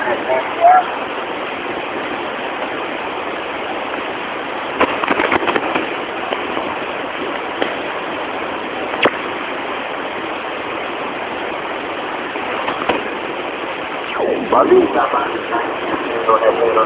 Baliza, non è vero,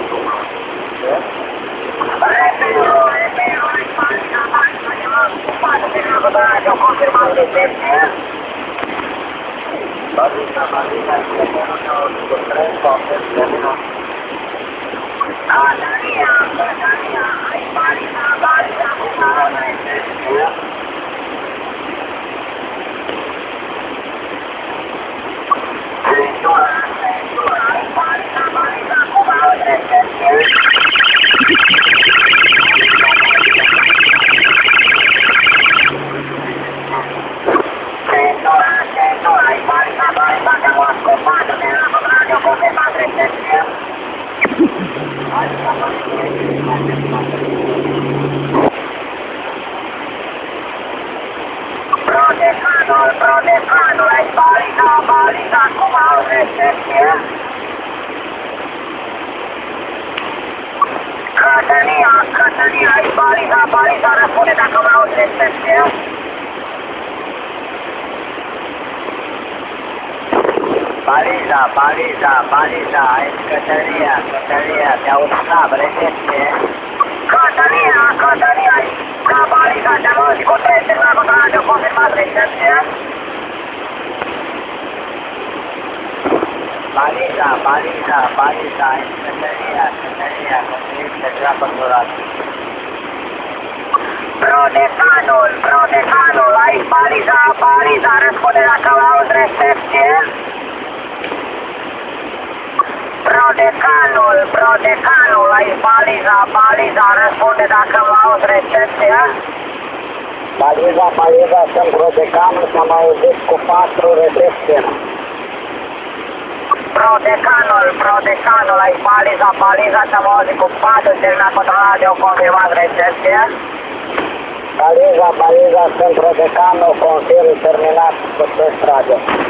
Protestano, la baliza, come Catania, baliza, răspunde dacă mă auzi recepție. Baliza, aici Catania, te aud slab, recepție. Catania, la baliza, te-am auzit cu 30 la radio, confirmat recepție. Baliza, aici Catania, continuă deja păturat. Prodecanul, aici baliza, răspunde dacă mă auzi recepție. Prodecanul, aici baliza, răspunde dacă mă auzi recepție. Baliza, sunt prodecanul, s-am auzit cu 4 recepție. Prodecanul, aici baliza, s-am auzit cu 4, terminat cu radio, confirmat recepție. Baliza, sunt prodecanul, confirm terminat cu test radio.